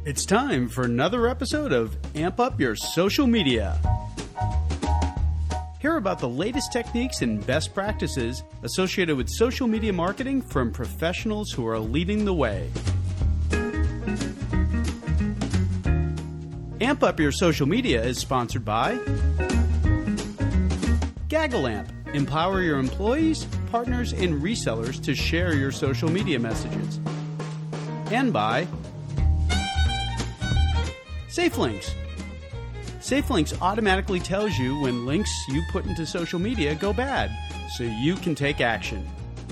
It's time for another episode of Amp Up Your Social Media. Hear about the latest techniques and best practices associated with social media marketing from professionals who are leading the way. Amp Up Your Social Media is sponsored by GaggleAmp. Empower your employees, partners, and resellers to share your social media messages. And by SafeLinks. SafeLinks automatically tells you when links you put into social media go bad, so you can take action.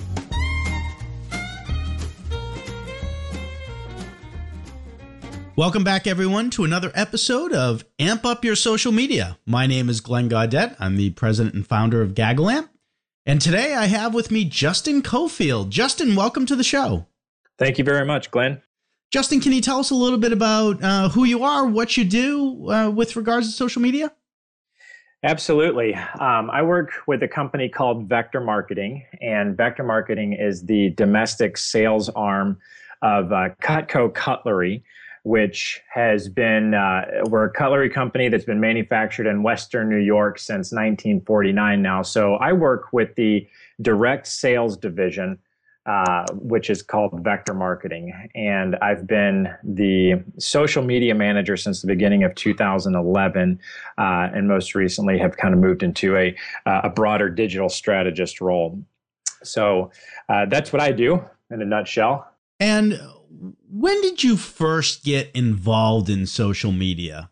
Welcome back, everyone, to another episode of Amp Up Your Social Media. My name is Glenn Gaudet. I'm the president and founder of GaggleAmp. And today I have with me Justin Cofield. Justin, welcome to the show. Thank you very much, Glenn. Justin, can you tell us a little bit about who you are, what you do with regards to social media? Absolutely. I work with a company called Vector Marketing, and Vector Marketing is the domestic sales arm of Cutco Cutlery, which has been, we're a cutlery company that's been manufactured in Western New York since 1949 now. So I work with the direct sales division, which is called Vector Marketing. And I've been the social media manager since the beginning of 2011, and most recently have kind of moved into a broader digital strategist role. So that's what I do in a nutshell. And when did you first get involved in social media?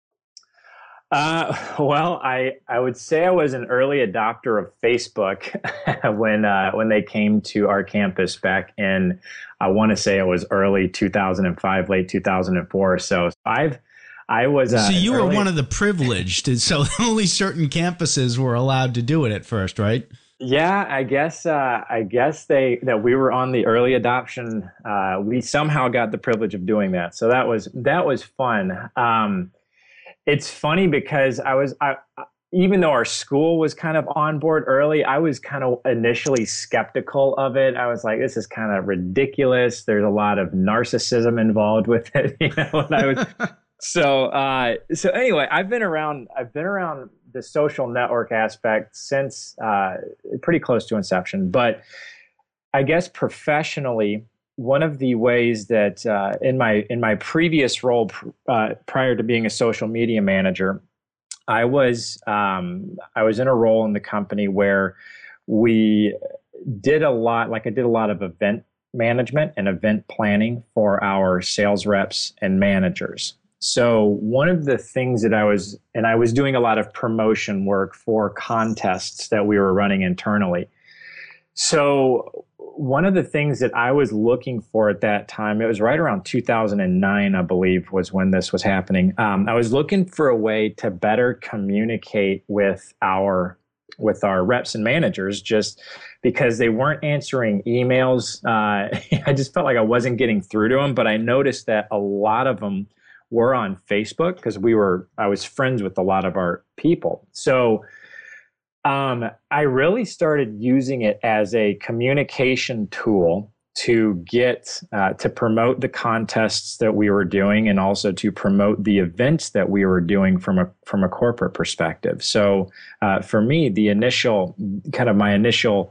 Well, I would say I was an early adopter of Facebook when they came to our campus back in, I want to say it was early 2005, late 2004. So I was. So you were one of the privileged. So only certain campuses were allowed to do it at first, right? Yeah, I guess that we were on the early adoption. We somehow got the privilege of doing that. So that was fun. It's funny because even though our school was kind of on board early, I was kind of initially skeptical of it. I was like, this is kind of ridiculous. There's a lot of narcissism involved with it, you know. And I was so anyway, I've been around the social network aspect since pretty close to inception. But I guess professionally, one of the ways that in my previous role prior to being a social media manager, I was in a role in the company where we did a lot. Like I did a lot of event management and event planning for our sales reps and managers. So one of the things that I was doing a lot of promotion work for contests that we were running internally. So one of the things that I was looking for at that time, it was right around 2009, I believe, was when this was happening. I was looking for a way to better communicate with our reps and managers, just because they weren't answering emails. I just felt like I wasn't getting through to them, but I noticed that a lot of them were on Facebook because I was friends with a lot of our people. So I really started using it as a communication tool to get to promote the contests that we were doing, and also to promote the events that we were doing from a corporate perspective. So for me, my initial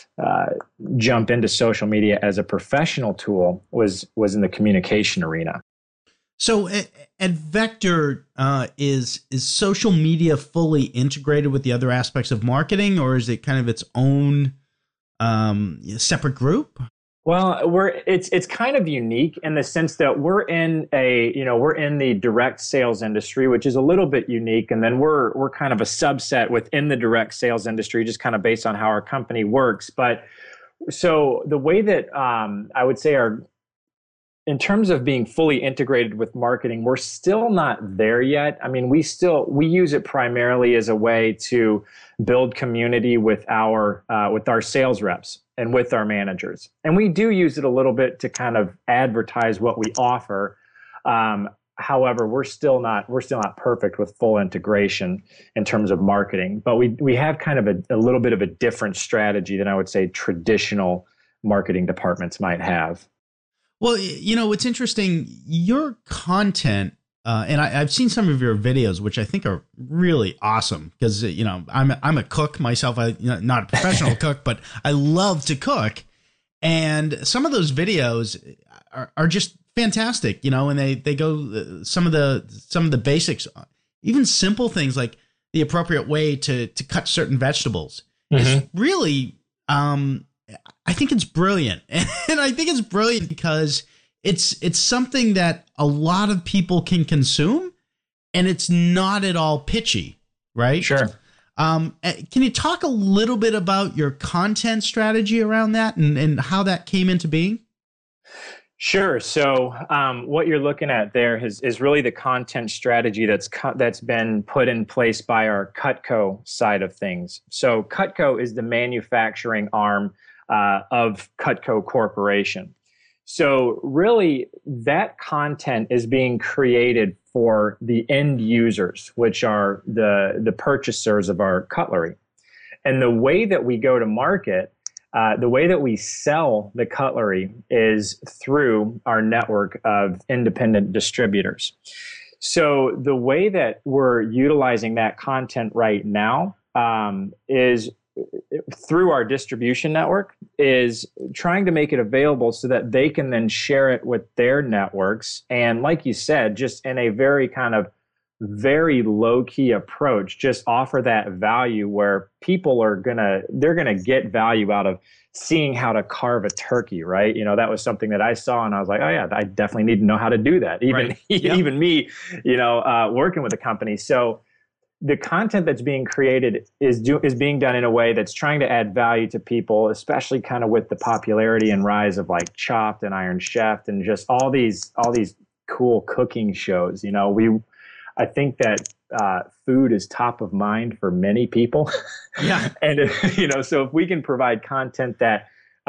jump into social media as a professional tool was in the communication arena. So at Vector, is social media fully integrated with the other aspects of marketing, or is it kind of its own separate group? Well, it's kind of unique in the sense that we're in the direct sales industry, which is a little bit unique, and then we're kind of a subset within the direct sales industry, just kind of based on how our company works. But so the way that I would say in terms of being fully integrated with marketing, we're still not there yet. I mean, we use it primarily as a way to build community with our sales reps and with our managers. And we do use it a little bit to kind of advertise what we offer. However, we're still not perfect with full integration in terms of marketing. But we have kind of a little bit of a different strategy than I would say traditional marketing departments might have. Well, what's interesting, your content, and I've seen some of your videos, which I think are really awesome because, I'm a cook myself. Not a professional cook, but I love to cook. And some of those videos are just fantastic, and they go some of the basics, even simple things like the appropriate way to cut certain vegetables. It's really, I think it's brilliant. And I think it's brilliant because it's something that a lot of people can consume and it's not at all pitchy, right? Sure. Can you talk a little bit about your content strategy around that and how that came into being? Sure. So what you're looking at there is really the content strategy that's been put in place by our Cutco side of things. So Cutco is the manufacturing arm of Cutco Corporation. So really, that content is being created for the end users, which are the purchasers of our cutlery. And the way that we go to market, the way that we sell the cutlery is through our network of independent distributors. So the way that we're utilizing that content right now is through our distribution network, is trying to make it available so that they can then share it with their networks. And like you said, just in a very kind of very low-key approach, just offer that value where people they're gonna get value out of seeing how to carve a turkey, right? That was something that I saw and I was like, oh yeah, I definitely need to know how to do that. Even Right. Yeah. even me, working with a company. So the content that's being created is being done in a way that's trying to add value to people, especially kind of with the popularity and rise of like Chopped and Iron Chef and just all these cool cooking shows. I think that food is top of mind for many people. Yeah. And so if we can provide content that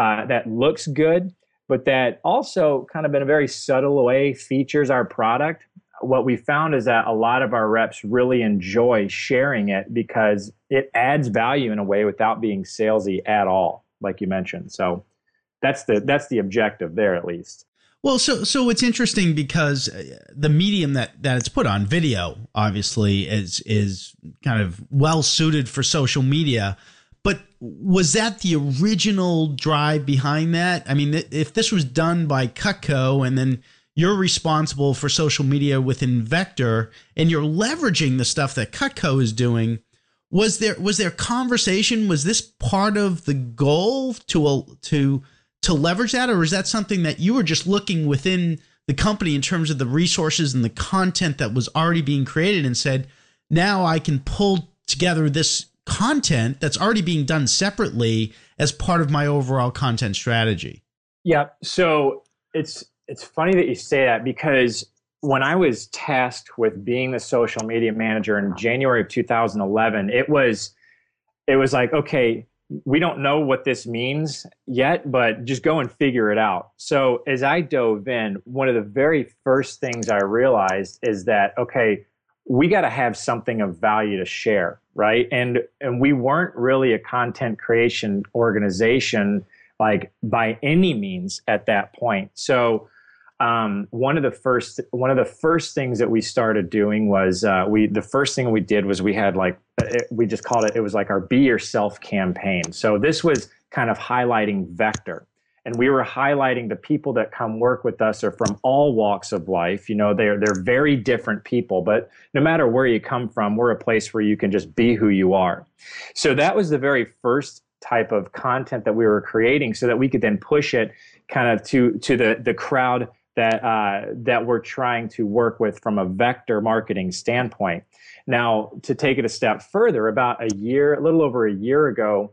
looks good, but that also kind of in a very subtle way features our product, what we found is that a lot of our reps really enjoy sharing it because it adds value in a way without being salesy at all, like you mentioned. So that's the objective there, at least. Well, so it's interesting because the medium that it's put on, video, obviously is kind of well suited for social media. But was that the original drive behind that? I mean, if this was done by Cutco and then you're responsible for social media within Vector and you're leveraging the stuff that Cutco is doing, was there conversation? Was this part of the goal to leverage that, or is that something that you were just looking within the company in terms of the resources and the content that was already being created and said, now I can pull together this content that's already being done separately as part of my overall content strategy? Yeah. So it's funny that you say that because when I was tasked with being the social media manager in January of 2011, it was like, okay, we don't know what this means yet, but just go and figure it out. So as I dove in, one of the very first things I realized is that, okay, we got to have something of value to share, right? And we weren't really a content creation organization like by any means at that point. So one of the first things that we started doing was the first thing we did was we had we just called it was like our Be Yourself campaign. So this was kind of highlighting Vector, and we were highlighting the people that come work with us are from all walks of life. They're very different people, but no matter where you come from, we're a place where you can just be who you are. So that was the very first type of content that we were creating so that we could then push it kind of to the crowd that we're trying to work with from a Vector marketing standpoint. Now, to take it a step further, a little over a year ago,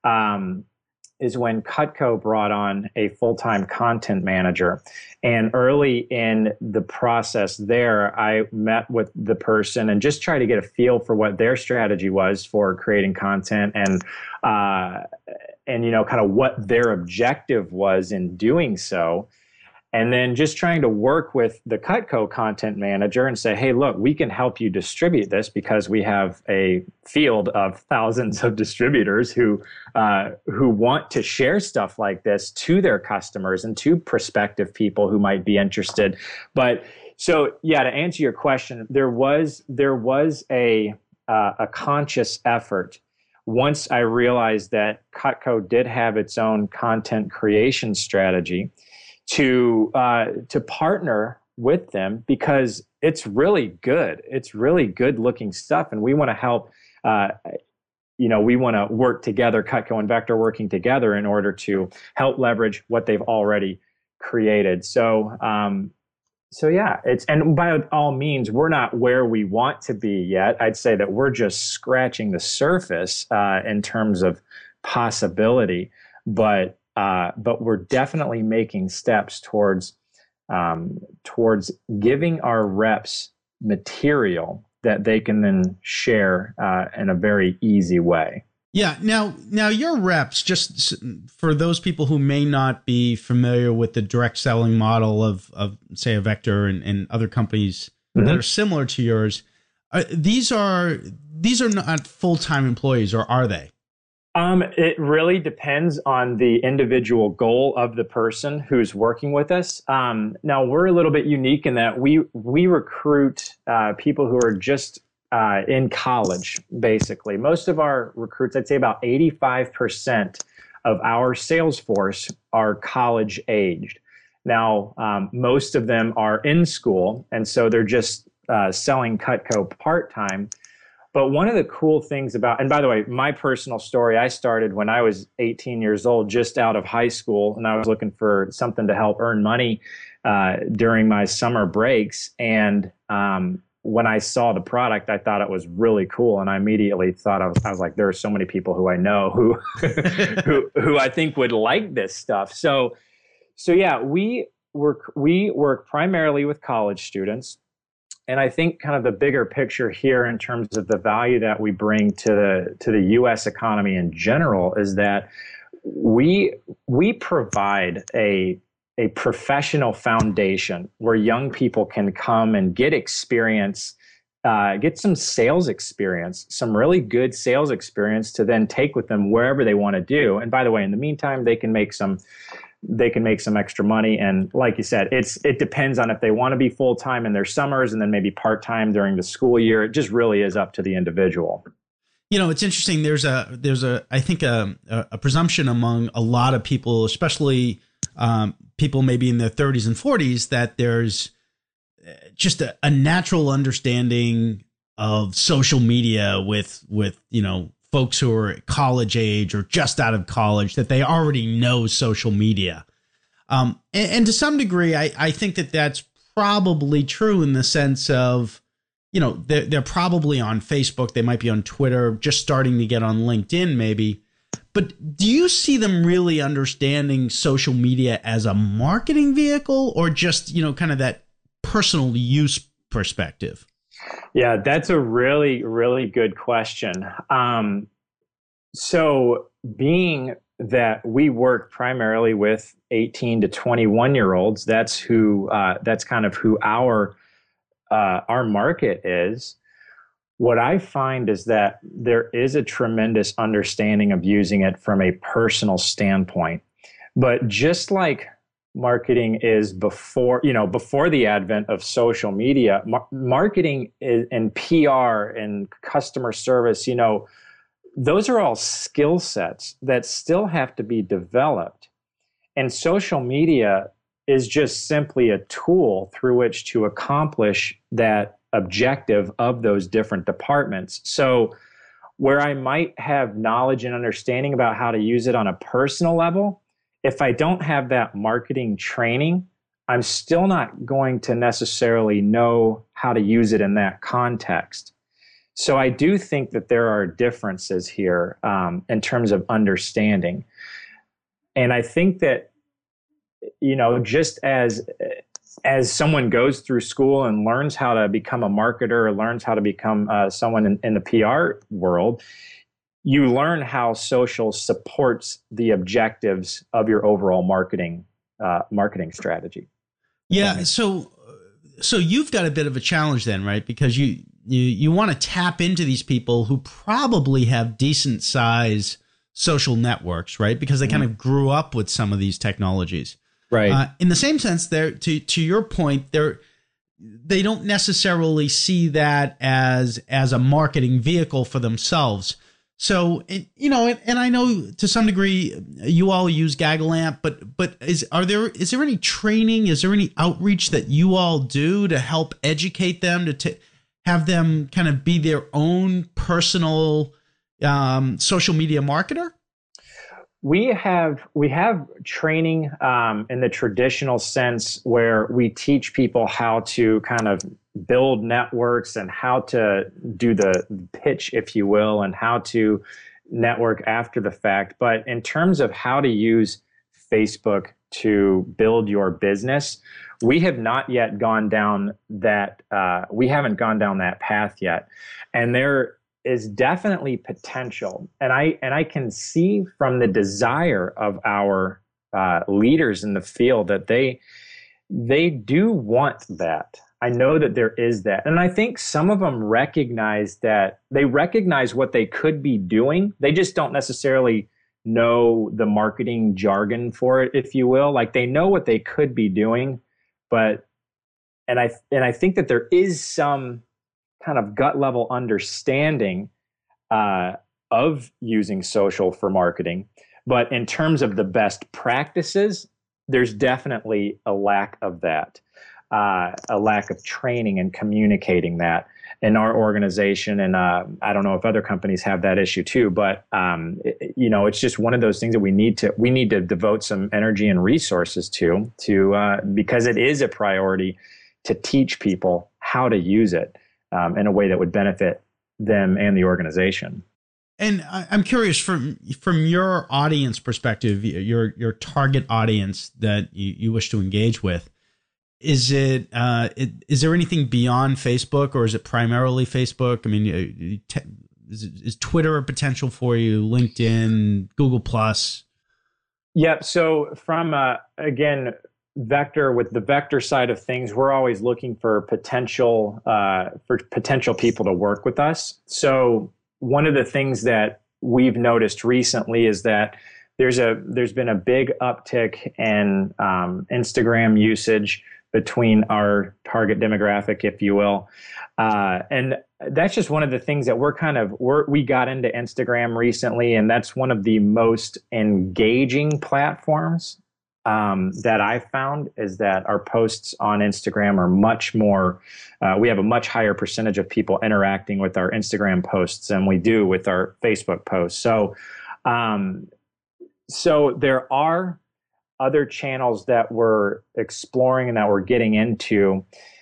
is when Cutco brought on a full-time content manager. And early in the process there, I met with the person and just tried to get a feel for what their strategy was for creating content and kind of what their objective was in doing so. And then just trying to work with the Cutco content manager and say, hey, look, we can help you distribute this because we have a field of thousands of distributors who want to share stuff like this to their customers and to prospective people who might be interested. But so, yeah, to answer your question, there was a conscious effort once I realized that Cutco did have its own content creation strategy to partner with them, because it's really good. It's really good looking stuff, and we want to help. We want to work together, Cutco and Vector working together in order to help leverage what they've already created. So yeah, and by all means, we're not where we want to be yet. I'd say that we're just scratching the surface in terms of possibility, but we're definitely making steps towards giving our reps material that they can then share in a very easy way. Yeah. Now your reps, just for those people who may not be familiar with the direct selling model of say a Vector and other companies that are similar to yours, these are not full-time employees, or are they? It really depends on the individual goal of the person who's working with us. Now we're a little bit unique in that we recruit people who are just in college, basically. Most of our recruits, I'd say about 85% of our sales force are college aged. Now, most of them are in school, and so they're just selling Cutco part-time. But one of the cool things about, and by the way, my personal story, I started when I was 18 years old, just out of high school, and I was looking for something to help earn money during my summer breaks. And when I saw the product, I thought it was really cool, and I immediately thought I was like, there are so many people who I know who who I think would like this stuff. So yeah, we work primarily with college students, and I think kind of the bigger picture here in terms of the value that we bring to the U.S. economy in general is that we provide a professional foundation where young people can come and get experience, get some sales experience, some really good sales experience to then take with them wherever they want to do. And by the way, in the meantime, they can make some extra money. And like you said, it depends on if they want to be full-time in their summers and then maybe part-time during the school year. It just really is up to the individual. You know, it's interesting. There's I think a presumption among a lot of people, especially people maybe in their 30s and 40s, that there's just a natural understanding of social media with folks who are college age or just out of college, that they already know social media. And to some degree, I think that that's probably true in the sense of, they're probably on Facebook. They might be on Twitter, just starting to get on LinkedIn maybe. But do you see them really understanding social media as a marketing vehicle, or just, kind of that personal use perspective? Yeah, that's a really, really good question. So being that we work primarily with 18 to 21-year-olds, that's kind of who our market is. What I find is that there is a tremendous understanding of using it from a personal standpoint. But just like marketing is before the advent of social media, marketing and PR and customer service, those are all skill sets that still have to be developed. And social media is just simply a tool through which to accomplish that objective of those different departments. So where I might have knowledge and understanding about how to use it on a personal level, if I don't have that marketing training, I'm still not going to necessarily know how to use it in that context. So I do think that there are differences here in terms of understanding. And I think that, just as someone goes through school and learns how to become a marketer or learns how to become someone in the PR world, you learn how social supports the objectives of your overall marketing strategy. Yeah. So you've got a bit of a challenge then, right? Because you want to tap into these people who probably have decent size social networks, right? Because they kind of grew up with some of these technologies. Right. In the same sense, to your point, they don't necessarily see that as a marketing vehicle for themselves. So, and I know to some degree you all use GaggleAMP, but is there any training? Is there any outreach that you all do to help educate them, to have them kind of be their own personal social media marketer? We have training in the traditional sense where we teach people how to kind of build networks and how to do the pitch, if you will, and how to network after the fact. But in terms of how to use Facebook to build your business, we have not yet gone down that. We haven't gone down that path yet, and there is definitely potential, and I can see from the desire of our leaders in the field that they do want that. I know that there is that, and I think some of them recognize that. They recognize what they could be doing. They just don't necessarily know the marketing jargon for it, if you will. Like, they know what they could be doing, but and I think that there is some kind of gut level understanding of using social for marketing. But in terms of the best practices, there's definitely a lack of that, a lack of training and communicating that in our organization. And I don't know if other companies have that issue too, but it's just one of those things that we need to devote some energy and resources to because it is a priority to teach people how to use it in a way that would benefit them and the organization. And I'm curious, from your audience perspective, your target audience that you wish to engage with, is there anything beyond Facebook, or is it primarily Facebook? I mean, is Twitter a potential for you? LinkedIn, Google Plus? Yep. So from again, with the vector side of things, we're always looking for potential people to work with us. So one of the things that we've noticed recently is that there's been a big uptick in Instagram usage between our target demographic, if you will, and that's just one of the things that we got into Instagram recently, and that's one of the most engaging platforms that I found, is that our posts on Instagram are much more, we have a much higher percentage of people interacting with our Instagram posts than we do with our Facebook posts. So there are other channels that we're exploring and that we're getting into,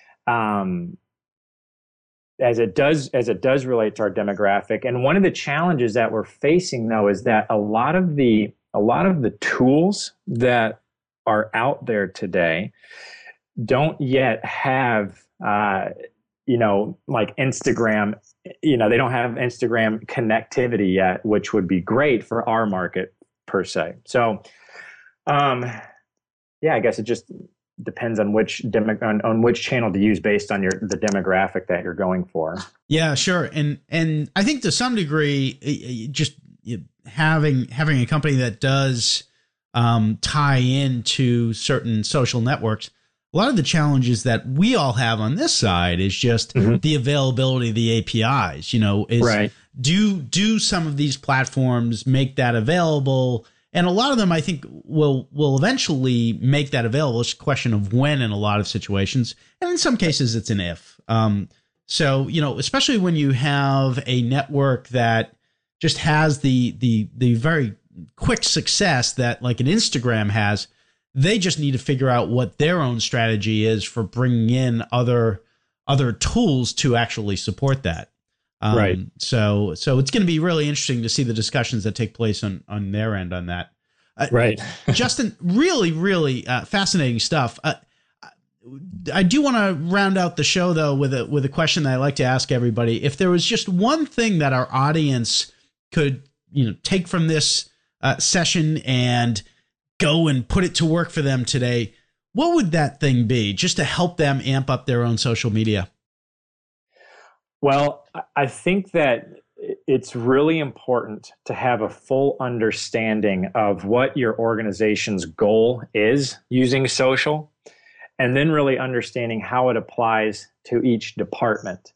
as it does relate to our demographic. And one of the challenges that we're facing, though, is that a lot of the tools that are out there today don't yet have, like Instagram, they don't have Instagram connectivity yet, which would be great for our market per se. So, I guess it just depends on which on which channel to use based on the demographic that you're going for. Yeah, sure. And I think to some degree, just having a company that does tie into certain social networks, a lot of the challenges that we all have on this side is just the availability of the APIs. Right. Do some of these platforms make that available? And a lot of them, I think, will eventually make that available. It's a question of when in a lot of situations, and in some cases, it's an if. So especially when you have a network that just has the very quick success that like an Instagram has, they just need to figure out what their own strategy is for bringing in other tools to actually support that. Right. So it's going to be really interesting to see the discussions that take place on their end on that. Right. Justin, really, really fascinating stuff. I do want to round out the show though with a question that I like to ask everybody. If there was just one thing that our audience could take from this session and go and put it to work for them today, what would that thing be just to help them amp up their own social media? Well, I think that it's really important to have a full understanding of what your organization's goal is using social, and then really understanding how it applies to each department.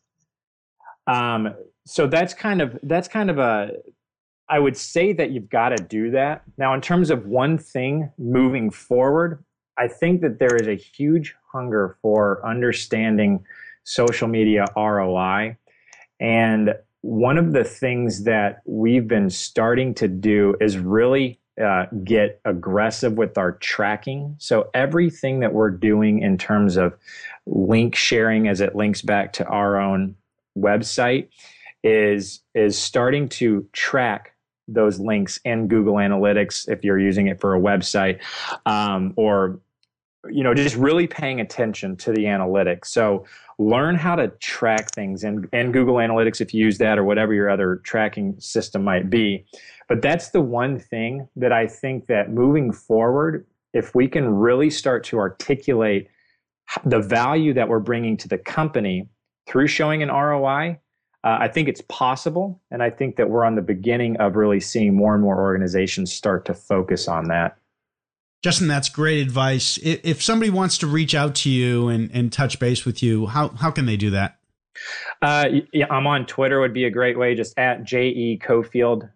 So that's kind of I would say that you've got to do that. Now, in terms of one thing moving forward, I think that there is a huge hunger for understanding social media ROI. And one of the things that we've been starting to do is really get aggressive with our tracking. So everything that we're doing in terms of link sharing as it links back to our own website is starting to track those links in Google Analytics if you're using it for a website, or just really paying attention to the analytics. So learn how to track things in Google Analytics if you use that, or whatever your other tracking system might be. But that's the one thing that I think that moving forward, if we can really start to articulate the value that we're bringing to the company through showing an ROI, I think it's possible. And I think that we're on the beginning of really seeing more and more organizations start to focus on that. Justin, that's great advice. If somebody wants to reach out to you and touch base with you, how can they do that? Yeah, I'm on Twitter would be a great way. Just at J.E. Cofield,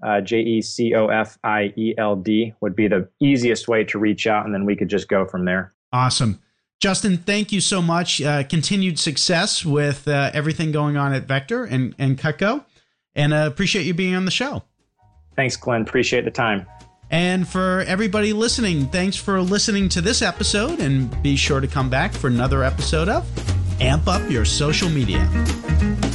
JECOFIELD would be the easiest way to reach out. And then we could just go from there. Awesome. Justin, thank you so much. Continued success with everything going on at Vector and Cutco. And appreciate you being on the show. Thanks, Glenn. Appreciate the time. And for everybody listening, thanks for listening to this episode, and be sure to come back for another episode of Amp Up Your Social Media.